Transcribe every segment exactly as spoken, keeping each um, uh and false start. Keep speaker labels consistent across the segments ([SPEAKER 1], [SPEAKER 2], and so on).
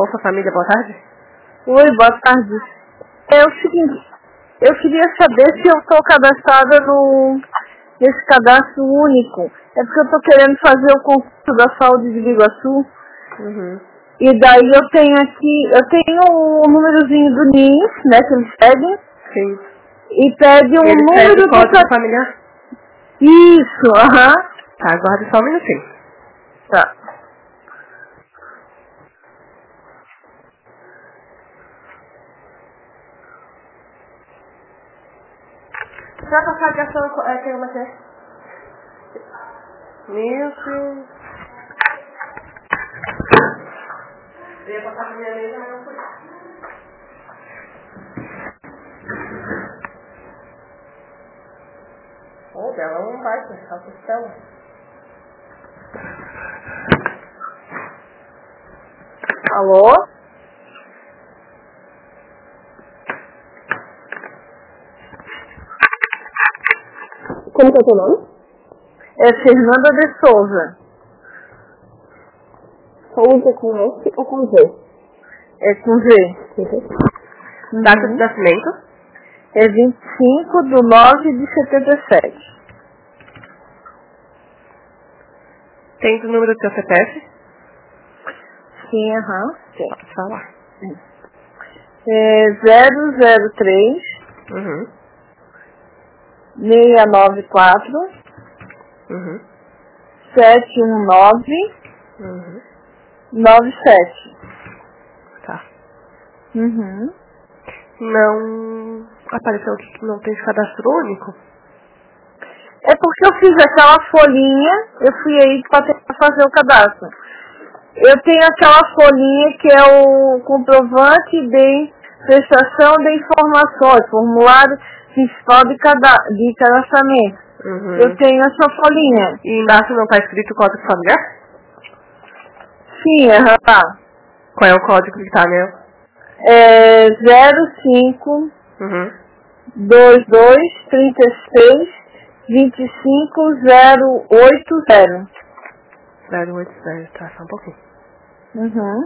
[SPEAKER 1] Bolsa Família, boa tarde.
[SPEAKER 2] Oi, boa tarde. É o seguinte, eu queria saber se eu estou cadastrada no, nesse cadastro único. É porque eu estou querendo fazer o concurso da saúde de Biguaçu.
[SPEAKER 1] Uhum.
[SPEAKER 2] E daí eu tenho aqui, eu tenho o númerozinho do N I S, né, que eles pedem.
[SPEAKER 1] Sim.
[SPEAKER 2] E pede um
[SPEAKER 1] Ele
[SPEAKER 2] número
[SPEAKER 1] pede o
[SPEAKER 2] do...
[SPEAKER 1] código familiar?
[SPEAKER 2] Isso, aham.
[SPEAKER 1] Tá, aguarde só um minutinho.
[SPEAKER 2] Tá.
[SPEAKER 1] Pra passar a questão, é, tem uma aqui. Isso. Eu ia passar pra minha mesa, mas não fui. Oh, dela não vai, só costela.
[SPEAKER 2] Alô?
[SPEAKER 1] Como que é o teu nome?
[SPEAKER 2] É Fernanda de Souza.
[SPEAKER 1] Souza com S ou com Z?
[SPEAKER 2] É com Z.
[SPEAKER 1] Uhum. Data de nascimento?
[SPEAKER 2] É vinte e cinco de nove de setenta e sete.
[SPEAKER 1] Tem o número do teu C P F?
[SPEAKER 2] Sim, aham.
[SPEAKER 1] Pode falar.
[SPEAKER 2] É zero zero três,
[SPEAKER 1] Uhum.
[SPEAKER 2] seis nove quatro,
[SPEAKER 1] Uhum.
[SPEAKER 2] sete um nove,
[SPEAKER 1] Uhum.
[SPEAKER 2] nove sete.
[SPEAKER 1] Tá.
[SPEAKER 2] Uhum.
[SPEAKER 1] Não apareceu aqui que não tem cadastro único?
[SPEAKER 2] É porque eu fiz aquela folhinha, eu fui aí para tentar fazer o cadastro. Eu tenho aquela folhinha que é o comprovante de prestação de informações, formulário principal de, cada, de cadastramento.
[SPEAKER 1] Uhum.
[SPEAKER 2] Eu tenho essa folhinha.
[SPEAKER 1] E embaixo não está escrito o código familiar?
[SPEAKER 2] Sim, aham. Tá.
[SPEAKER 1] Qual é o código que está, né?
[SPEAKER 2] É zero cinco
[SPEAKER 1] Uhum.
[SPEAKER 2] dois dois trinta e seis vinte e cinco zero oito zero.
[SPEAKER 1] zero oito zero, tá, só um pouquinho.
[SPEAKER 2] Uhum.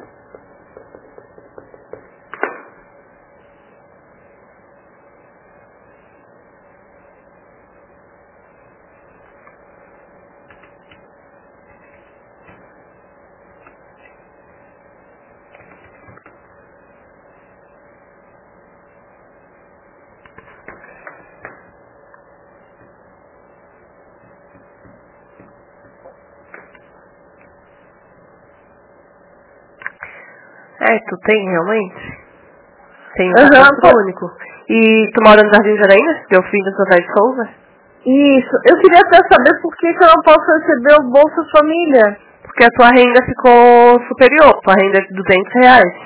[SPEAKER 1] É, tu tem realmente? Tem um
[SPEAKER 2] Uhum,
[SPEAKER 1] cadastro
[SPEAKER 2] pô.
[SPEAKER 1] único. E tu mora no Jardim Jaraína? Teu filho do José de Souza?
[SPEAKER 2] Isso. Eu queria até saber por que, que eu não posso receber o Bolsa Família.
[SPEAKER 1] Porque a tua renda ficou superior, tua renda é de duzentos reais.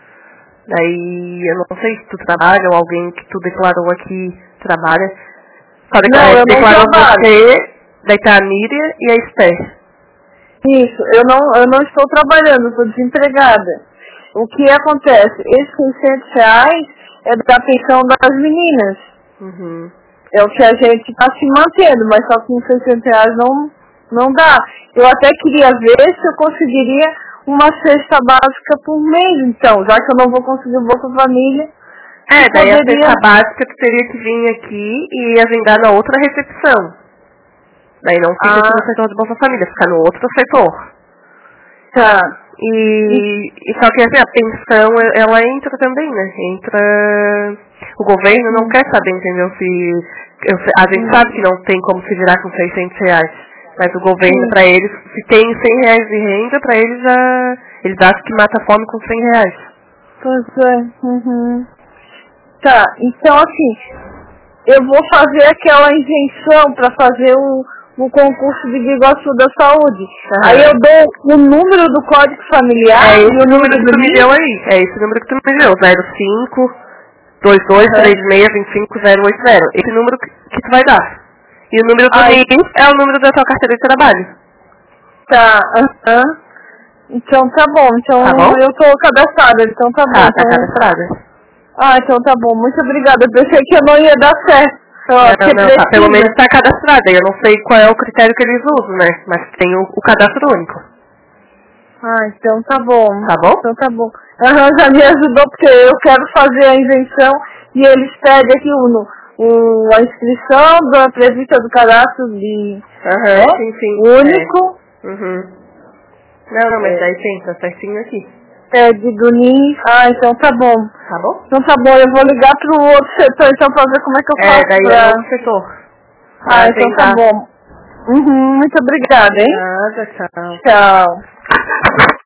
[SPEAKER 1] Daí, eu não sei se tu trabalha ou alguém que tu declarou aqui trabalha. Só declarou,
[SPEAKER 2] Não, eu não
[SPEAKER 1] declarou
[SPEAKER 2] trabalho.
[SPEAKER 1] você, daí tá a Miriam e a Esther.
[SPEAKER 2] Isso, eu não, eu não estou trabalhando, estou desempregada. O que acontece? Esses seiscentos reais é da pensão das meninas.
[SPEAKER 1] Uhum.
[SPEAKER 2] É o que a gente está se mantendo, mas só com seiscentos reais não, não dá. Eu até queria ver se eu conseguiria uma cesta básica por mês, então, já que eu não vou conseguir o Bolsa Família.
[SPEAKER 1] É, daí
[SPEAKER 2] poderia...
[SPEAKER 1] a cesta básica tu teria que vir aqui e agendar na outra recepção. Daí não fica
[SPEAKER 2] Ah,
[SPEAKER 1] aqui no setor de Bolsa Família, fica no outro setor.
[SPEAKER 2] tá.
[SPEAKER 1] E, e só que assim, a pensão, ela entra também, né? Entra... O governo não
[SPEAKER 2] Hum.
[SPEAKER 1] quer saber, entendeu? Se, eu, a gente
[SPEAKER 2] Hum.
[SPEAKER 1] sabe que não tem como se virar com seiscentos reais. Mas o governo,
[SPEAKER 2] Sim.
[SPEAKER 1] pra eles, se tem cem reais de renda, pra eles já... Eles acham que mata a fome com cem reais.
[SPEAKER 2] Pois é. Uhum. Tá, então assim, eu vou fazer aquela invenção para fazer o, o concurso de Biguaçu da Saúde.
[SPEAKER 1] Uhum.
[SPEAKER 2] Aí eu dou o número do código familiar
[SPEAKER 1] É
[SPEAKER 2] e
[SPEAKER 1] esse
[SPEAKER 2] o
[SPEAKER 1] número
[SPEAKER 2] número
[SPEAKER 1] que
[SPEAKER 2] do
[SPEAKER 1] tu me
[SPEAKER 2] N I
[SPEAKER 1] deu
[SPEAKER 2] S.
[SPEAKER 1] aí. É esse número que tu me deu. zero cinco dois dois três seis dois cinco zero oito zero. Esse número que, que tu vai dar. E o número do
[SPEAKER 2] Ai.
[SPEAKER 1] N I S é o número da tua carteira de trabalho.
[SPEAKER 2] Tá, aham. Então tá bom, então
[SPEAKER 1] Tá bom?
[SPEAKER 2] eu tô cadastrada, então tá bom.
[SPEAKER 1] Tá, tá
[SPEAKER 2] Então...
[SPEAKER 1] cadastrada.
[SPEAKER 2] Ah, então tá bom, muito obrigada. Eu pensei que eu não ia dar certo. Ó,
[SPEAKER 1] Não,
[SPEAKER 2] porque
[SPEAKER 1] não, tá, pelo
[SPEAKER 2] precisa.
[SPEAKER 1] menos tá cadastrada. Eu não sei qual é o critério que eles usam, né? Mas tem o, o cadastro único.
[SPEAKER 2] Ah, então tá bom.
[SPEAKER 1] Tá bom?
[SPEAKER 2] Então tá bom. Aham, já me ajudou porque eu quero fazer a invenção e eles pedem aqui o, o, a inscrição da entrevista do cadastro de
[SPEAKER 1] Aham,
[SPEAKER 2] é?
[SPEAKER 1] sim, sim.
[SPEAKER 2] único.
[SPEAKER 1] É. Uhum. Não, não, mas
[SPEAKER 2] É.
[SPEAKER 1] daí sim, tá certinho aqui.
[SPEAKER 2] É, de do N I S. Ah, então tá bom.
[SPEAKER 1] Tá bom?
[SPEAKER 2] Então tá bom, eu vou ligar pro outro setor então pra ver como é que eu faço
[SPEAKER 1] É, daí
[SPEAKER 2] pra...
[SPEAKER 1] é no setor.
[SPEAKER 2] Ah,
[SPEAKER 1] Pra
[SPEAKER 2] então tá
[SPEAKER 1] tentar.
[SPEAKER 2] bom. Uhum, muito obrigada, hein?
[SPEAKER 1] Nada, tchau.
[SPEAKER 2] Tchau.